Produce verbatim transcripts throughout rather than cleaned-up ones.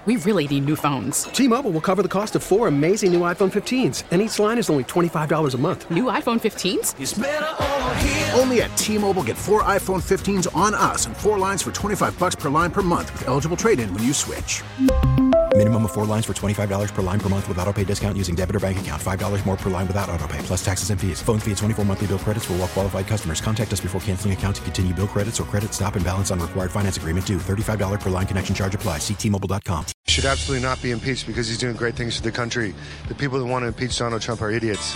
We really need new phones. T-Mobile will cover the cost of four amazing new iPhone fifteens, and each line is only twenty-five dollars a month. New iPhone fifteens? It's better over here. Only at T-Mobile, get four iPhone fifteens on us and four lines for twenty-five dollars per line per month with eligible trade-in when you switch. Minimum of four lines for twenty-five dollars per line per month with autopay discount using debit or bank account. five dollars more per line without autopay, plus taxes and fees. Phone fee at twenty-four monthly bill credits for well-qualified customers. Contact us before canceling account to continue bill credits or credit stop and balance on required finance agreement due. thirty-five dollars per line connection charge applies. See T Mobile dot com. Should absolutely not be impeached because he's doing great things for the country. The people that want to impeach Donald Trump are idiots.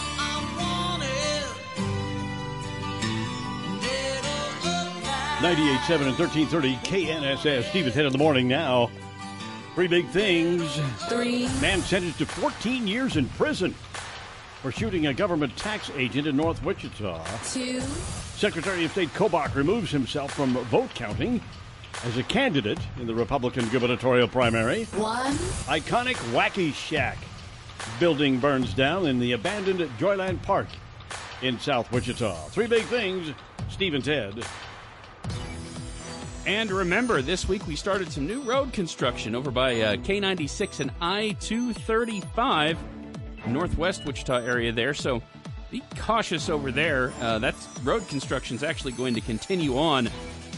ninety-eight point seven and thirteen thirty K N S S. Steve is Head in the morning now. Three big things. Three. Man sentenced to fourteen years in prison for shooting a government tax agent in North Wichita. Two. Secretary of State Kobach removes himself from vote counting as a candidate in the Republican gubernatorial primary. One. Iconic Wacky Shack building burns down in the abandoned Joyland Park in South Wichita. Three big things. Steve and Ted. And remember, this week we started some new road construction over by uh, K ninety-six and I two thirty-five, northwest Wichita area there. So be cautious over there. Uh, that road construction is actually going to continue on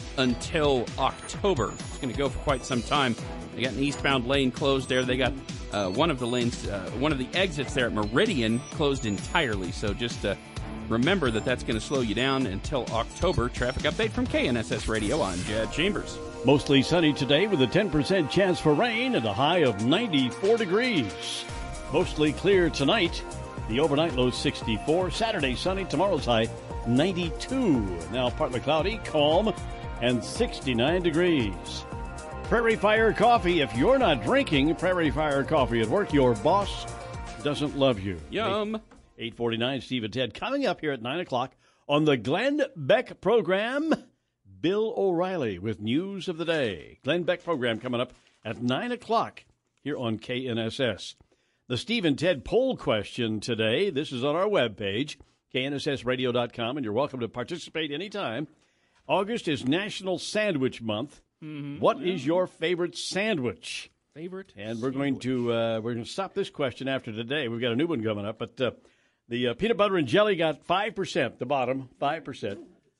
until October. It's going to go for quite some time. They got an eastbound lane closed there. They got uh, one of the lanes, uh, one of the exits there at Meridian closed entirely. So just uh, remember that that's going to slow you down until October. Traffic update from K N S S Radio. I'm Jed Chambers. Mostly sunny today with a ten percent chance for rain and a high of ninety-four degrees. Mostly clear tonight. The overnight low sixty-four. Saturday sunny. Tomorrow's high ninety-two. Now partly cloudy, calm, and sixty-nine degrees. Prairie Fire Coffee. If you're not drinking Prairie Fire Coffee at work, your boss doesn't love you. Yum. eight forty-nine, Steve and Ted. Coming up here at nine o'clock on the Glenn Beck program, Bill O'Reilly with news of the day. Glenn Beck program coming up at nine o'clock here on K N S S. The Steve and Ted poll question today. This is on our webpage, K N S S radio dot com, and you're welcome to participate anytime. August is National Sandwich Month. Mm-hmm. What yeah. is your favorite sandwich? Favorite And we're sandwich. going to uh, we're going to stop this question after today. We've got a new one coming up, but uh, the uh, peanut butter and jelly got five percent, the bottom, five percent.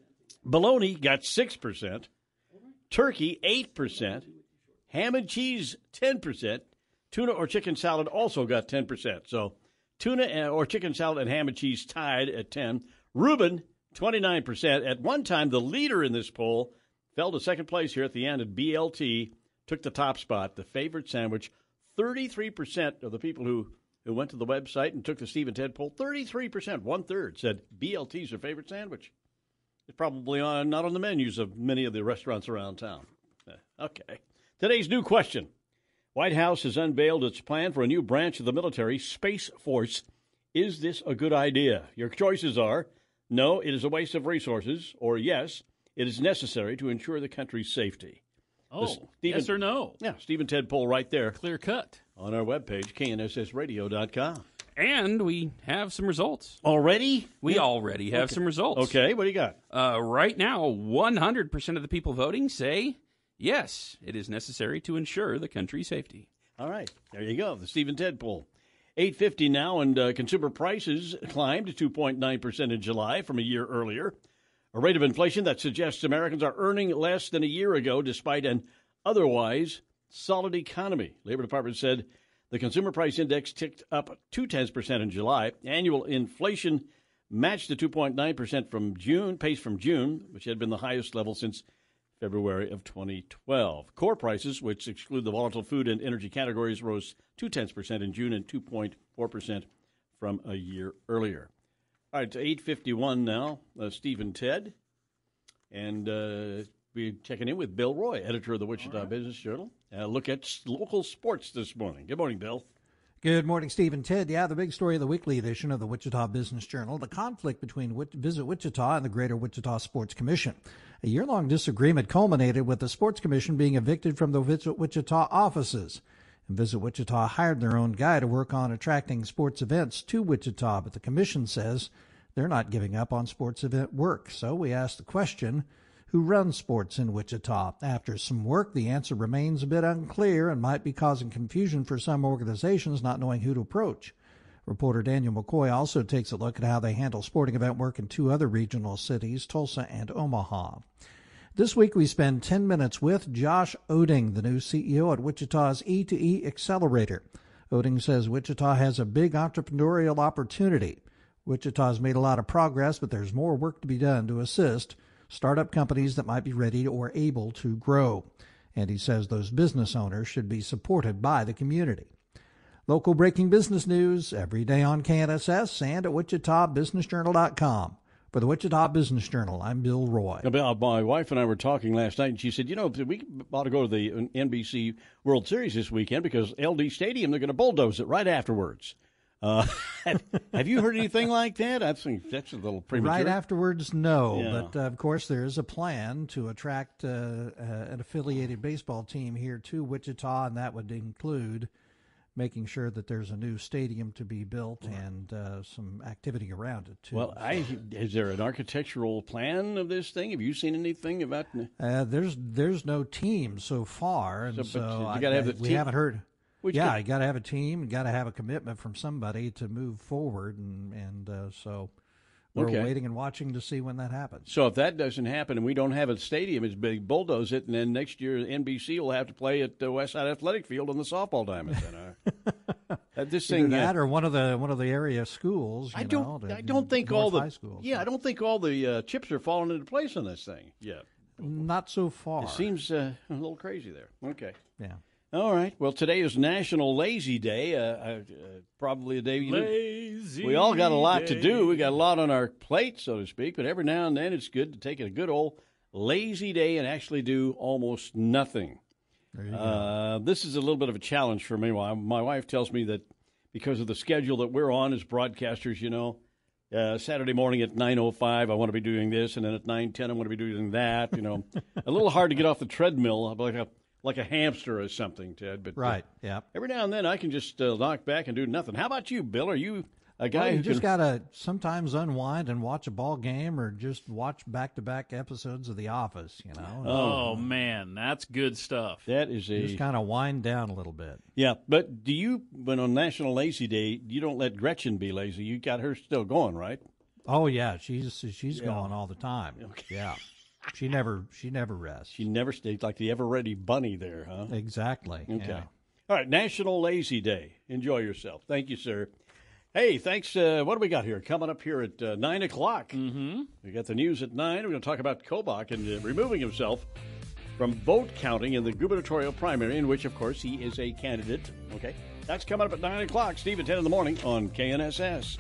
Bologna got six percent. Turkey, eight percent. Ham and cheese, ten percent. Tuna or chicken salad also got ten percent. So tuna or chicken salad and ham and cheese tied at ten. Reuben, twenty-nine percent. At one time, the leader in this poll fell to second place here at the end, and B L T took the top spot, the favorite sandwich. thirty-three percent of the people who, who went to the website and took the Steve and Ted poll, thirty-three percent, one-third, said B L T's their favorite sandwich. It's probably on, not on the menus of many of the restaurants around town. Okay. Today's new question. White House has unveiled its plan for a new branch of the military, Space Force. Is this a good idea? Your choices are, no, it is a waste of resources, or yes, it is necessary to ensure the country's safety. Oh, Stephen, yes or no? Yeah, Steve and Ted poll right there. Clear cut. On our webpage, K N S S radio dot com. And we have some results. Already? We yeah. already have okay. some results. Okay, what do you got? Uh, right now, one hundred percent of the people voting say, yes, it is necessary to ensure the country's safety. All right, there you go, the Steve and Ted poll. eight fifty now, and uh, consumer prices climbed to two point nine percent in July from a year earlier. A rate of inflation that suggests Americans are earning less than a year ago despite an otherwise solid economy. Labor Department said the consumer price index ticked up two tenths percent in July. Annual inflation matched the two point nine percent from June, pace from June, which had been the highest level since February of twenty twelve. Core prices, which exclude the volatile food and energy categories, rose two tenths percent in June and two point four percent from a year earlier. All right, to eight fifty-one now, uh, Steve and Ted. And uh, we're checking in with Bill Roy, editor of the Wichita right. Business Journal. Uh, look at local sports this morning. Good morning, Bill. Good morning, Steve and Ted. Yeah, the big story of the weekly edition of the Wichita Business Journal, the conflict between Visit Wichita and the Greater Wichita Sports Commission. A year-long disagreement culminated with the Sports Commission being evicted from the Visit Wichita offices. And Visit Wichita hired their own guy to work on attracting sports events to Wichita, but the commission says they're not giving up on sports event work. So we asked the question, who runs sports in Wichita. After some work, the answer remains a bit unclear and might be causing confusion for some organizations not knowing who to approach. Reporter Daniel McCoy also takes a look at how they handle sporting event work in two other regional cities, Tulsa and Omaha. This week we spend ten minutes with Josh Oding, the new C E O at Wichita's E two E Accelerator. Oding says Wichita has a big entrepreneurial opportunity. Wichita's made a lot of progress, but there's more work to be done to assist startup companies that might be ready or able to grow. And he says those business owners should be supported by the community. Local breaking business news every day on K N S S and at wichita business journal dot com. For the Wichita Business Journal, I'm Bill Roy. My wife and I were talking last night, and she said, you know, we ought to go to the N B C World Series this weekend because L D Stadium, they're going to bulldoze it right afterwards. Uh, have, have you heard anything like that? I think that's a little premature. Right afterwards, no. Yeah. But, uh, of course, there is a plan to attract uh, uh, an affiliated baseball team here to Wichita, and that would include making sure that there's a new stadium to be built and uh, some activity around it, too. Well, I, is there an architectural plan of this thing? Have you seen anything about it? Uh, there's there's no team so far, and So, so, but you I- gotta have I- the we team- haven't heard. Which yeah, could- you got to have a team, you got to have a commitment from somebody to move forward, and, and uh, so we're Okay. waiting and watching to see when that happens. So if that doesn't happen and we don't have a stadium, it's big, bulldoze it, and then next year N B C will have to play at the Westside Athletic Field on the softball diamond. Then, uh, uh, this Either thing, that uh, or one of the one of the area schools. You I don't, know, the I don't think North all the high schools. yeah, I don't think all the uh, chips are falling into place on this thing yet. Not so far. It seems uh, a little crazy there. Okay. Yeah. All right. Well, today is National Lazy Day. Uh, uh, probably a day you Lazy we all got a lot day. to do. We got a lot on our plate, so to speak. But every now and then, it's good to take a good old lazy day and actually do almost nothing. There you Uh, this is a little bit of a challenge for me. My my wife tells me that because of the schedule that we're on as broadcasters, you know, uh, Saturday morning at nine oh five, I want to be doing this, and then at nine ten, I want to be doing that. You know, a little hard to get off the treadmill like a like a hamster or something, Ted. But uh, Right. Yeah. every now and then, I can just uh, knock back and do nothing. How about you, Bill? Are you a guy Well, you who just can? gotta sometimes unwind and watch a ball game, or just watch back-to-back episodes of The Office. You know, Oh, man, that's good stuff. That is a just kind of wind down a little bit. yeah. But do you, when on National Lazy Day, you don't let Gretchen be lazy? You got her still going, right? Oh yeah, she's she's going all the time. Yeah, she never she never rests. She never stays like the ever-ready bunny there, huh? Exactly. Okay. Yeah. All right, National Lazy Day. Enjoy yourself. Thank you, sir. Hey, thanks. Uh, what do we got here? Coming up here at uh, nine o'clock. Mm-hmm. We got the news at nine. We're going to talk about Kobach and uh, removing himself from vote counting in the gubernatorial primary, in which, of course, he is a candidate. Okay. That's coming up at nine o'clock. Steve at ten in the morning on K N S S.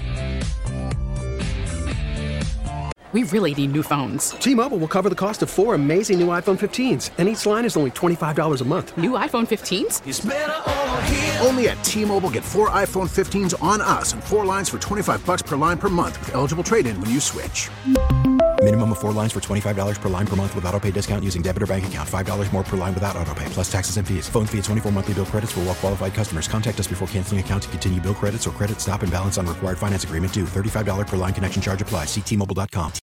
We really need new phones. T-Mobile will cover the cost of four amazing new iPhone fifteens, and each line is only twenty-five dollars a month. New iPhone fifteens? Only at T-Mobile, get four iPhone fifteens on us and four lines for twenty-five bucks per line per month with eligible trade-in when you switch. Minimum of four lines for twenty-five dollars per line per month with autopay discount using debit or bank account. five dollars more per line without autopay, plus taxes and fees. Phone fee at twenty-four monthly bill credits for well-qualified customers. Contact us before canceling account to continue bill credits or credit stop and balance on required finance agreement due. thirty-five dollars per line connection charge applies. See T Mobile dot com.